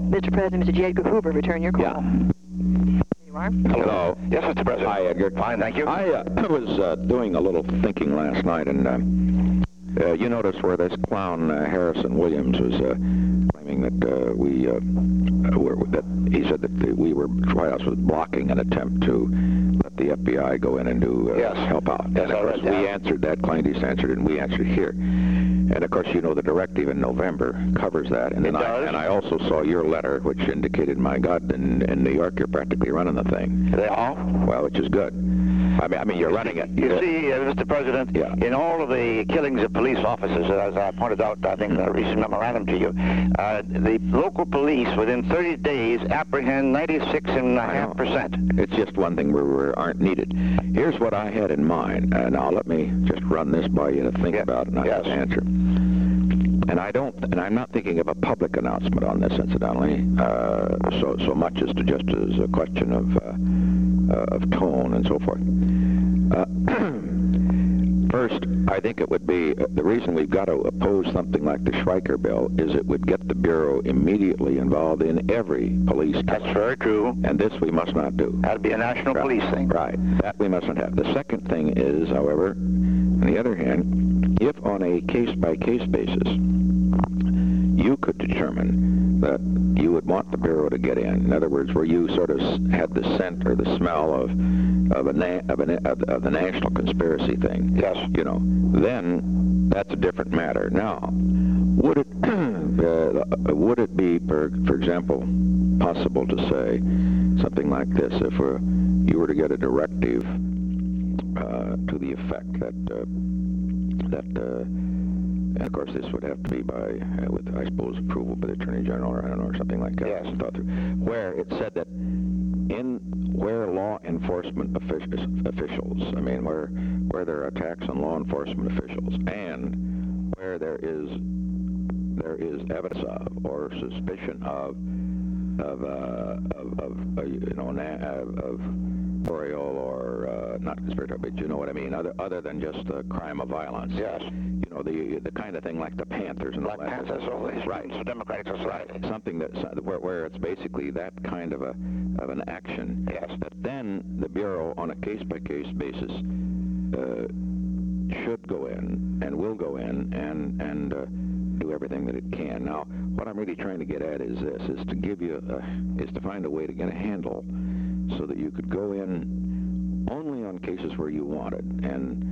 Mr. President, Mr. J. Edgar Hoover, return your call. Yeah. There you are. Hello. Yes, Mr. President. Hi, Edgar. Fine, thank you. I was doing a little thinking last night, and you noticed where this clown Harrison Williams was claiming that that he said that the White House was blocking an attempt to let the FBI go in and do help out. Yes, and of course, we answered that. Cliente's answered it, and we answered here. And of course, you know the directive in November covers that. And then I also saw your letter, which indicated, my God, in New York, you're practically running the thing. They are? Well, which is good. I mean, you're running it. You see, Mr. President, in all of the killings of police officers, as I pointed out, I think, in a recent memorandum to you, the local police, within 30 days, apprehend 96.5%. It's just one thing where we aren't needed. Here's what I had in mind. Now, let me just run this by you to think about and not just answer. And I'm not thinking of a public announcement on this, incidentally, so much as to just as a question of tone and so forth. First, I think it would be, the reason we've got to oppose something like the Schweiker bill is it would get the Bureau immediately involved in every police case. That's very true. And this we must not do. That'd be a national police thing. Right. That we mustn't have. The second thing is, however, on the other hand, if on a case-by-case basis, you could determine that you would want the Bureau to get in other words, where you sort of had the scent or the smell of the national conspiracy thing. Yes. You know, then that's a different matter. Now, would it be, for example, possible to say something like this? If you were to get a directive to the effect and of course, this would have to be by, with, I suppose, approval by the Attorney General, or I don't know, or something like that. Yes. Where it said that where law enforcement officials, I mean, where there are attacks on law enforcement officials, and where there is evidence of or suspicion of burial or not conspiratorial, but you know what I mean, other than just a crime of violence. Yes. You know, the kind of thing like the Panthers and Black Panthers, all these right. for Democratic Society. Something that where it's basically that kind of an action. Yes. That then the Bureau, on a case-by-case basis, should go in and will go in and do everything that it can. Now, what I'm really trying to get at is this: is to find a way to get a handle so that you could go in only on cases where you wanted, and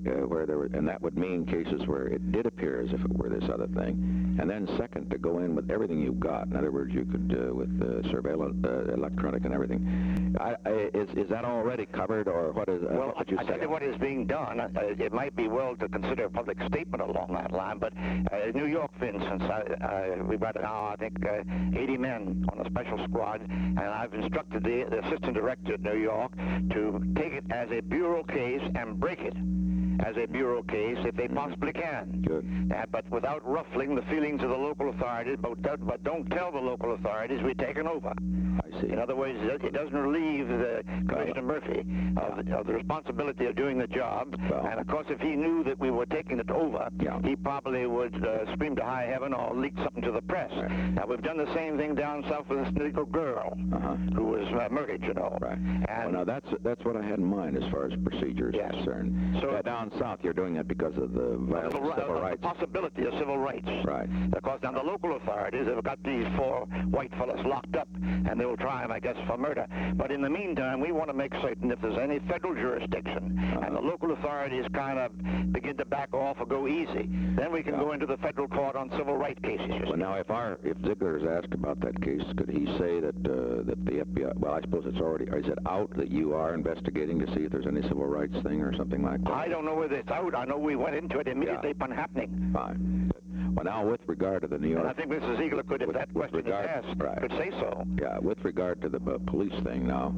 that would mean cases where it did appear as if it were this other thing. And then second, to go in with everything you've got. In other words, you could with surveillance, electronic, and everything. Is that already covered, or what is? Well, what would you I tell you what is being done. It might be well to consider a public statement along that line. But New York, for instance, we've got now, I think, 80 men on a special squad, and I've instructed the assistant director at New York to take it as a bureau case and break it as a bureau case if they possibly can. Good. But without ruffling the feelings of the local authorities, but don't tell the local authorities we've taken over. I see. In other words, it doesn't relieve Commissioner Murphy of the responsibility of doing the job. Well, and of course, if he knew that we were taking it over, he probably would scream to high heaven or leak something to the press. Right. Now, we've done the same thing down south with this little girl who was murdered, you know. Right. And well, now that's what I had in mind as far as procedure is concerned. So down south, you're doing it because of the civil rights. The possibility of civil rights. Right. Because now the local authorities have got these 4 white fellas locked up, and they will try them, I guess, for murder. But in the meantime, we want to make certain if there's any federal jurisdiction and the local authorities kind of begin to back off or go easy, then we can go into the federal court on civil rights cases. Well, now, if Ziegler is asked about that case, could he say that that the FBI? Well, I suppose it's already. Is it out that you are investigating to see if there's any civil rights thing or something like that? I don't know whether it's out. I know we went into it immediately upon happening. Fine. Well, now, with regard to the New York... And I think Mrs. Ziegler could, if that question is asked, could say so. Yeah, with regard to the police thing now,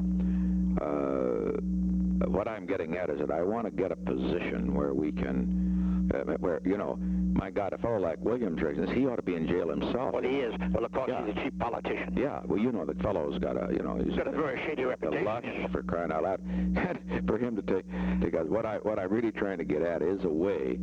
what I'm getting at is that I want to get a position where we can, where, you know, my God, a fellow like Williams raises this, he ought to be in jail himself. Well, he is. Well, of course, Yeah. he's a cheap politician. Yeah, well, you know that fellow's got a, he's got a very shady reputation. Lush, for crying out loud. And for him to take us, what I'm really trying to get at is a way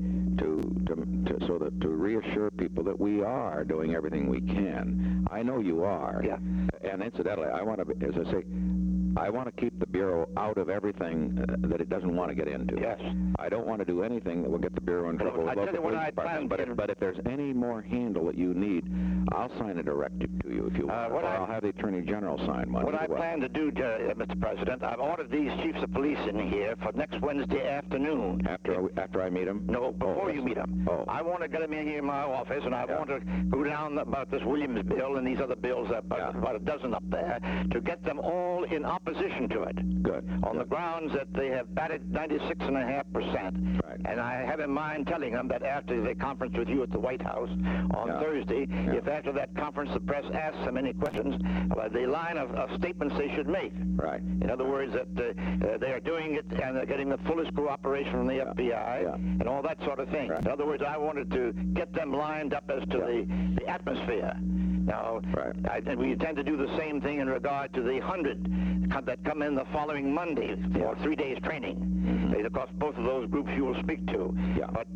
to reassure people that we are doing everything we can. I know you are. Yeah. And incidentally, I want to, as I say, I want to keep the Bureau out of everything that it doesn't want to get into. Yes. I don't want to do anything that will get the Bureau in trouble with I tell you local what police I departments. plan But if there's any more handle that you need, I'll sign a directive to you if you want. Or I'll have the Attorney General sign one. What I plan to do, Mr. President, I've ordered these chiefs of police in here for next Wednesday afternoon. After I meet them? No, before you meet them. Oh. I want to get them in here in my office, and I want to go down about this Williams bill and these other bills, about a dozen up there, to get them all in opposition to it. Good. On the grounds that they have batted 96.5%. Right. And I have in mind telling them that after the conference with you at the White House on Thursday, if after that conference the press asks them any questions, the line of statements they should make. Right. In other words, that they are doing it and they're getting the fullest cooperation from the FBI and all that sort of thing. Right. In other words, I wanted to get them lined up as to the atmosphere. Now, and we intend to do the same thing in regard to the 100 that come in the following Monday for 3 days training. Of course, both of those groups you will speak to. Yeah. But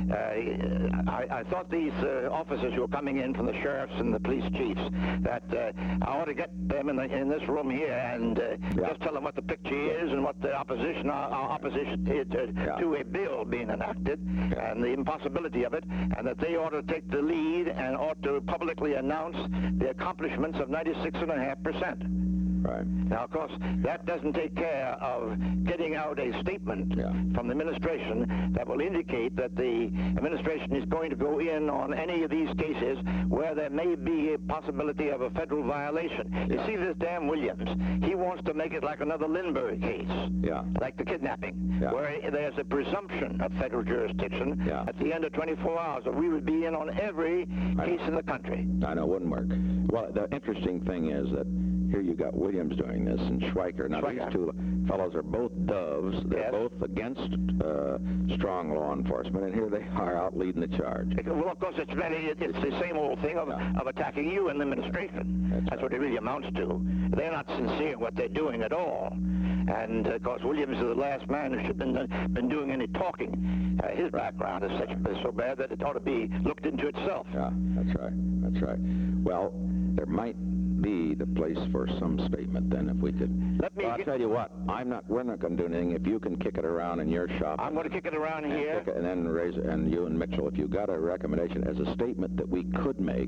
I thought these officers who are coming in from the sheriffs and the police chiefs, that I ought to get them in this room here and just tell them what the picture is and what the opposition is to a bill being enacted and the impossibility of it, and that they ought to take the lead and ought to publicly announce the accomplishments of 96.5%. Right. Now, of course, that doesn't take care of getting out a statement from the administration that will indicate that the administration is going to go in on any of these cases where there may be a possibility of a federal violation. You see this damn Williams, he wants to make it like another Lindbergh case, like the kidnapping, where there's a presumption of federal jurisdiction at the end of 24 hours. We would be in on every case in the country. I know, it wouldn't work. Well, the interesting thing is that here you got Williams doing this and Schweiker. Now, these two fellows are both doves. They're both against strong law enforcement, and here they are out leading the charge. Well, of course, it's the same old thing of attacking you in the administration. That's what it really amounts to. They're not sincere in what they're doing at all. And, of course, Williams is the last man who should have been doing any talking. His background is so bad that it ought to be looked into itself. Yeah, that's right. That's right. Well, there might be the place for some statement then, if we could. I'll tell you what, we're not going to do anything if you can kick it around in your shop. I'm going to kick it around here. And then and you and Mitchell, if you got a recommendation as a statement that we could make,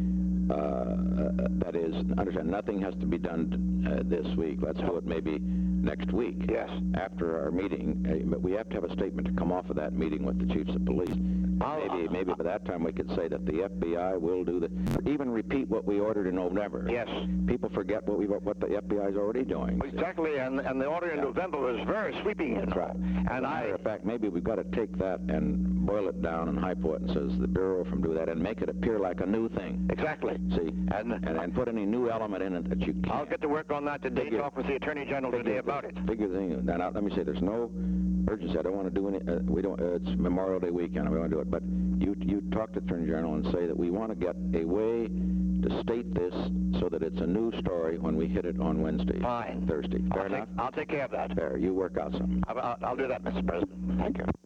that is, understand, nothing has to be done this week. Let's do it maybe next week. Yes. After our meeting, but we have to have a statement to come off of that meeting with the chiefs of police. Maybe by that time we could say that the FBI will do even repeat what we ordered in November. Yes. People forget what the FBI is already doing. Exactly, and the order in November was very sweeping. That's right. And as a matter of fact, maybe we've got to take that and boil it down and hypo it and says the Bureau from do that and make it appear like a new thing. Exactly. See, and put any new element in it that you can. I'll get to work on that today. Talk with the Attorney General today about it. Figure the thing. Now, let me say, there's no urgency. I don't want to do any. We don't. It's Memorial Day weekend. We want to do it. But you talk to the Attorney General and say that we want to get a way to state this so that it's a new story when we hit it on Wednesday. Fine. Thursday. Fair enough? I'll take care of that. Fair. You work out something. I'll do that, Mr. President. Thank you.